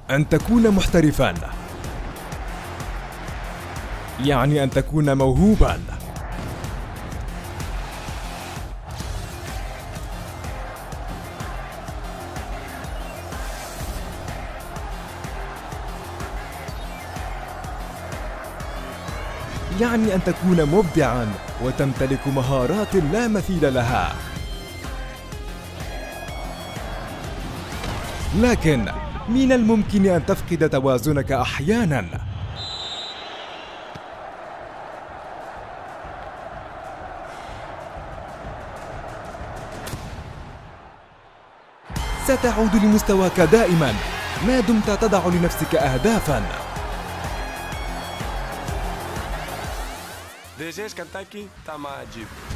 أن تكون محترفاً، يعني أن تكون موهوباً. يعني أن تكون مبدعاً وتمتلك مهارات لا مثيل لها. لكن من الممكن أن تفقد توازنك أحياناً. ستعود لمستواك دائماً ما دمت تضع لنفسك أهدافاً. Desejos Kentucky tá mais